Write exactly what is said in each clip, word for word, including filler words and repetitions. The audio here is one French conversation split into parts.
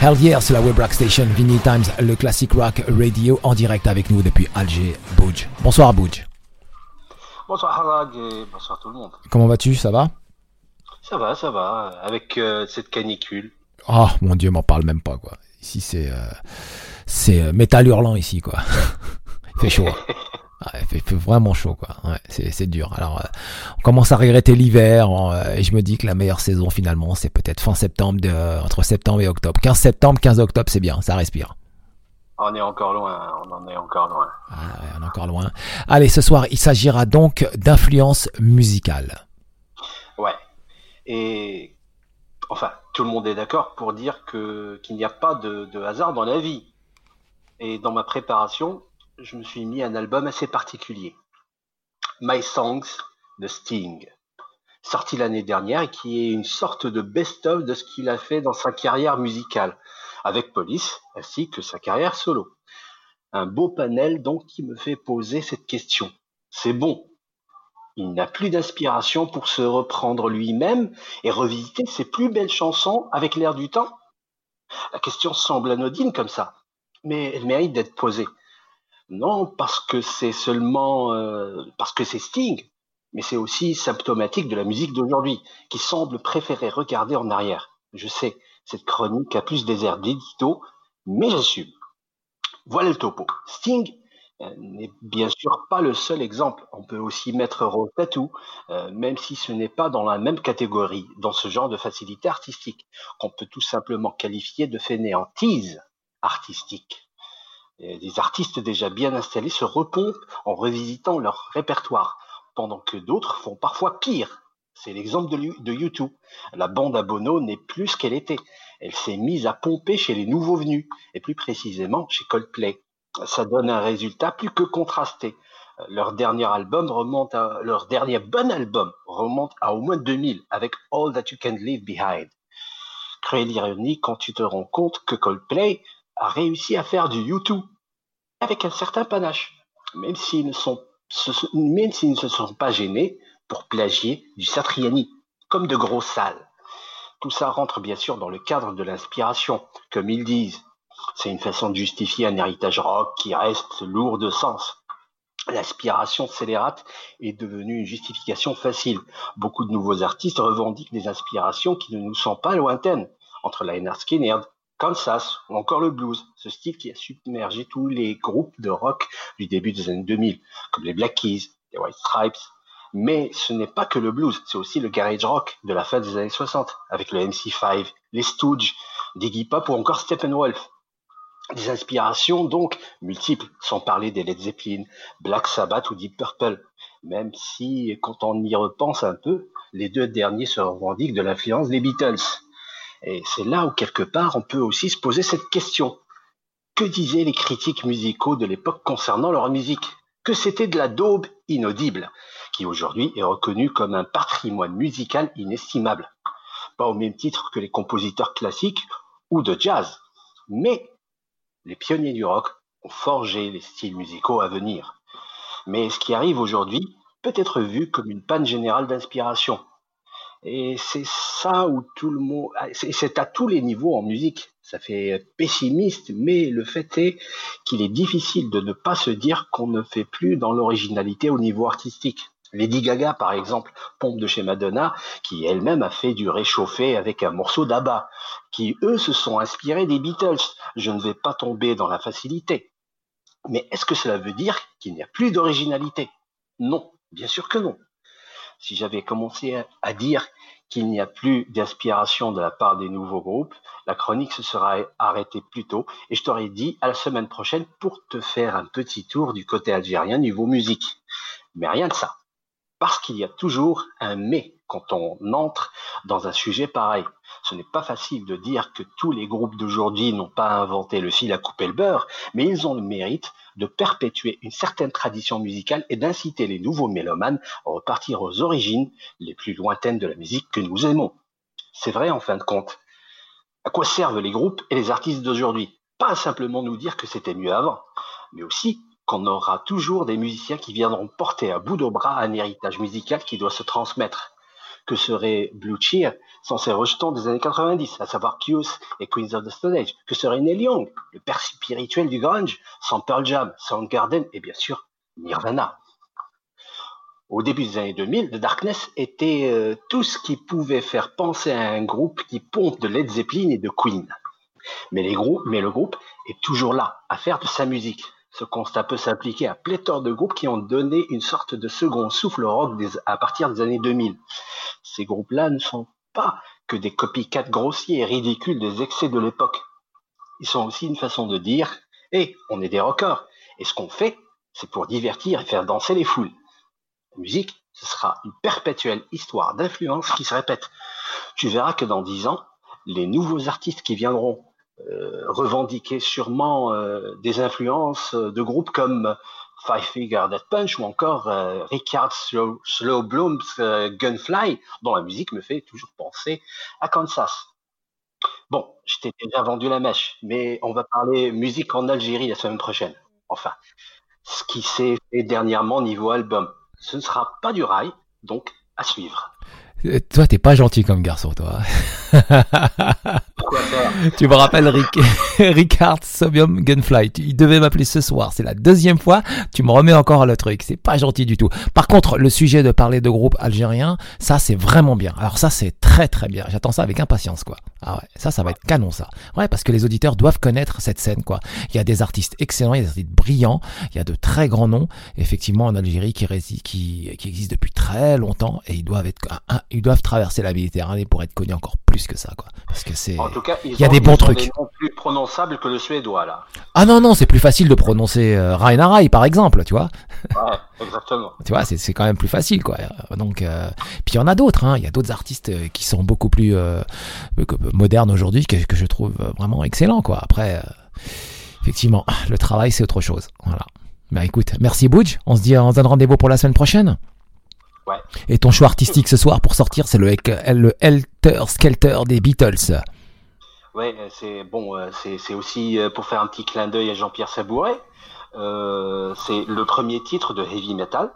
Hell yeah, c'est la Web Rock Station, Vinyl Times, le classic rock radio, en direct avec nous depuis Alger, Bouj. Bonsoir Bouj. Bonsoir Harag et bonsoir tout le monde. Comment vas-tu, ça va? Ça va, ça va, avec euh, cette canicule. Oh mon Dieu, m'en parle même pas quoi. Ici c'est euh, c'est euh, métal hurlant ici quoi. Il fait chaud. Hein. Ouais, il fait, fait vraiment chaud quoi. Ouais, c'est c'est dur. Alors euh, on commence à regretter l'hiver euh, et je me dis que la meilleure saison finalement c'est peut-être fin septembre, de, euh, entre septembre et octobre. quinze septembre, quinze octobre, c'est bien, ça respire. On est encore loin, on en est encore loin. Ah ouais, on est encore loin. Allez, ce soir il s'agira donc d'influence musicale. Ouais. Et enfin, tout le monde est d'accord pour dire que qu'il n'y a pas de, de hasard dans la vie. Et dans ma préparation, je me suis mis un album assez particulier. My Songs de Sting, sorti l'année dernière et qui est une sorte de best-of de ce qu'il a fait dans sa carrière musicale, avec Police, ainsi que sa carrière solo. Un beau panel donc qui me fait poser cette question. C'est bon. Il n'a plus d'inspiration pour se reprendre lui-même et revisiter ses plus belles chansons avec l'air du temps? La question semble anodine comme ça, mais elle mérite d'être posée. Non parce que c'est seulement euh, parce que c'est Sting, mais c'est aussi symptomatique de la musique d'aujourd'hui, qui semble préférer regarder en arrière. Je sais, cette chronique a plus des airs d'édito, mais j'assume. Voilà le topo. Sting euh, n'est bien sûr pas le seul exemple. On peut aussi mettre Rose Tattoo, euh, même si ce n'est pas dans la même catégorie, dans ce genre de facilité artistique, qu'on peut tout simplement qualifier de fainéantise artistique. Et des artistes déjà bien installés se repompent en revisitant leur répertoire, pendant que d'autres font parfois pire. C'est l'exemple de, de U deux. La bande à Bono n'est plus ce qu'elle était. Elle s'est mise à pomper chez les nouveaux venus, et plus précisément chez Coldplay. Ça donne un résultat plus que contrasté. Leur dernier album remonte à, leur dernier bon album remonte à au moins deux mille, avec All That You Can Leave Behind. Créer l'ironie quand tu te rends compte que Coldplay a réussi à faire du U deux avec un certain panache, même s'ils ne sont, même s'ils ne se sont pas gênés pour plagier du Satriani, comme de gros sales. Tout ça rentre bien sûr dans le cadre de l'inspiration, comme ils disent. C'est une façon de justifier un héritage rock qui reste lourd de sens. L'aspiration scélérate est devenue une justification facile. Beaucoup de nouveaux artistes revendiquent des inspirations qui ne nous sont pas lointaines, entre Lynyrd Skynyrd, Kansas ou encore le blues, ce style qui a submergé tous les groupes de rock du début des années deux mille, comme les Black Keys, les White Stripes. Mais ce n'est pas que le blues, c'est aussi le garage rock de la fin des années soixante, avec le M C cinq, les Stooges, Iggy Pop ou encore Steppenwolf. Des inspirations donc multiples, sans parler des Led Zeppelin, Black Sabbath ou Deep Purple, même si, quand on y repense un peu, les deux derniers se revendiquent de l'influence des Beatles. Et c'est là où, quelque part, on peut aussi se poser cette question. Que disaient les critiques musicaux de l'époque concernant leur musique? Que c'était de la daube inaudible, qui aujourd'hui est reconnue comme un patrimoine musical inestimable. Pas au même titre que les compositeurs classiques ou de jazz, mais les pionniers du rock ont forgé les styles musicaux à venir. Mais ce qui arrive aujourd'hui peut être vu comme une panne générale d'inspiration. Et c'est ça où tout le monde, c'est, c'est à tous les niveaux en musique. Ça fait pessimiste, mais le fait est qu'il est difficile de ne pas se dire qu'on ne fait plus dans l'originalité au niveau artistique. Lady Gaga, par exemple, pompe de chez Madonna, qui elle-même a fait du réchauffé avec un morceau d'Abba, qui eux se sont inspirés des Beatles. Je ne vais pas tomber dans la facilité. Mais est-ce que cela veut dire qu'il n'y a plus d'originalité? Non, bien sûr que non. Si j'avais commencé à dire qu'il n'y a plus d'inspiration de la part des nouveaux groupes, la chronique se serait arrêtée plus tôt et je t'aurais dit à la semaine prochaine pour te faire un petit tour du côté algérien niveau musique. Mais rien de ça. Parce qu'il y a toujours un mais quand on entre dans un sujet pareil. Ce n'est pas facile de dire que tous les groupes d'aujourd'hui n'ont pas inventé le fil à couper le beurre, mais ils ont le mérite de perpétuer une certaine tradition musicale et d'inciter les nouveaux mélomanes à repartir aux origines les plus lointaines de la musique que nous aimons. C'est vrai en fin de compte. À quoi servent les groupes et les artistes d'aujourd'hui? Pas simplement nous dire que c'était mieux avant, mais aussi qu'on aura toujours des musiciens qui viendront porter à bout de bras un héritage musical qui doit se transmettre. que serait Blue Cheer sans ses rejetons des années quatre-vingt-dix, à savoir Kios et Queens of the Stone Age, que serait Neil Young, le père spirituel du grunge, sans Pearl Jam, Soundgarden et bien sûr Nirvana. Au début des années deux mille, The Darkness était euh, tout ce qui pouvait faire penser à un groupe qui pompe de Led Zeppelin et de Queen. Mais, les groupes, mais le groupe est toujours là, à faire de sa musique. Ce constat peut s'appliquer à pléthore de groupes qui ont donné une sorte de second souffle au rock des, à partir des années deux mille. Ces groupes-là ne sont pas que des copycats grossiers et ridicules des excès de l'époque. Ils sont aussi une façon de dire « Hé, on est des rockers, et ce qu'on fait, c'est pour divertir et faire danser les foules. » La musique, ce sera une perpétuelle histoire d'influence qui se répète. Tu verras que dans dix ans, les nouveaux artistes qui viendront euh, revendiquer sûrement euh, des influences de groupes comme Five Finger Death Punch ou encore euh, Richard Slow, Slow Bloom's euh, Gunfly, dont la musique me fait toujours penser à Kansas. Bon, je t'ai déjà vendu la mèche, mais on va parler musique en Algérie la semaine prochaine. Enfin, ce qui s'est fait dernièrement niveau album. Ce ne sera pas du rail, donc à suivre. Toi, t'es pas gentil comme garçon, toi. Pourquoi ça? Tu me rappelles Rick, Richard Sobium Gunfly. Tu, il devait m'appeler ce soir. C'est la deuxième fois. Tu me remets encore le truc. C'est pas gentil du tout. Par contre, le sujet de parler de groupe algérien, ça, c'est vraiment bien. Alors ça, c'est très très bien. J'attends ça avec impatience, quoi. Ah ouais, ça, ça va être canon, ça. Ouais, parce que les auditeurs doivent connaître cette scène, quoi. Il y a des artistes excellents, il y a des artistes brillants, il y a de très grands noms, effectivement, en Algérie, qui réside, qui, qui existent depuis très longtemps, et ils doivent être, ils doivent traverser la Méditerranée pour être connus encore plus que ça, quoi. Parce que c'est, en tout cas, il y a des bons trucs. Des noms plus prononçables que le suédois, là. Ah non, non, c'est plus facile de prononcer euh, Raina Rai, par exemple, tu vois. Ouais, exactement. Tu vois, c'est, c'est quand même plus facile, quoi. Donc, euh, puis il y en a d'autres, hein. Il y a d'autres artistes euh, qui sont beaucoup plus euh, modernes aujourd'hui, que, que je trouve vraiment excellents, quoi. Après, euh, effectivement, le travail, c'est autre chose. Voilà. Ben écoute, merci Boudj. On se dit, on se donne rendez-vous pour la semaine prochaine. Ouais. Et ton choix artistique ce soir pour sortir, c'est le, le Helter Skelter des Beatles. Ouais, c'est bon, c'est, c'est aussi pour faire un petit clin d'œil à Jean-Pierre Sabouret. Euh, c'est le premier titre de heavy metal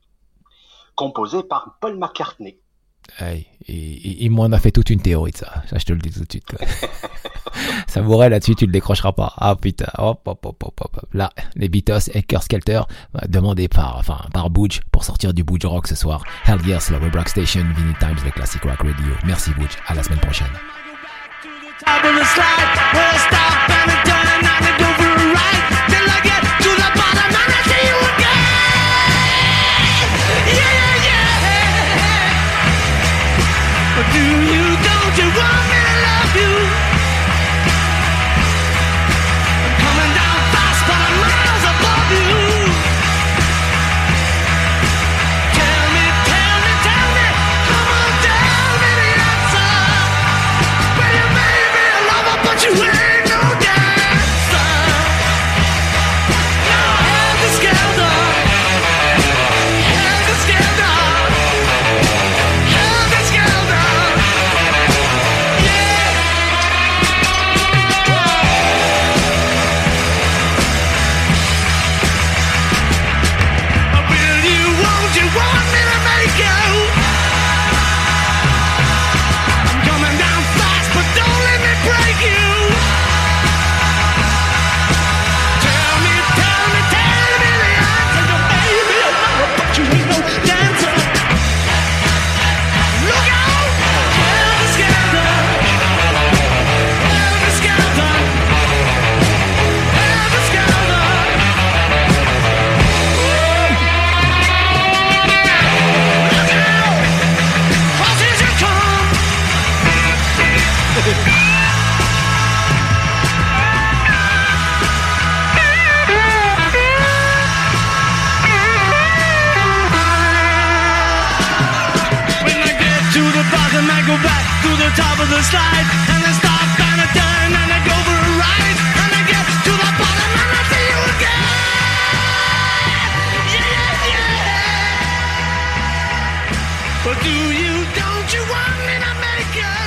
composé par Paul McCartney. Hey, il, il m'en a fait toute une théorie de ça. Ça, je te le dis tout de suite. Quoi. Sabouret, là-dessus, tu le décrocheras pas. Ah putain, hop, hop, hop, hop, hop. Là, les Beatles, Helter Skelter, demandé par, enfin, par Boudj pour sortir du Boudj Rock ce soir. Hell yes, la Web Rock Station, Vinny Times, le Classic Rock Radio. Merci Boudj, à la semaine prochaine. Do you, don't you want me to love you? I'm coming down fast, but I'm miles above you. Tell me, tell me, tell me, come on, tell me the answer. Well, you may be a lover, but you ain't no dancer. No, helter skelter, helter skelter, helter skelter. Top of the slide, and I stop and I turn and I go for a ride, and I get to the bottom and I see you again. Yeah, yeah, yeah. But do you, don't you want me to make it?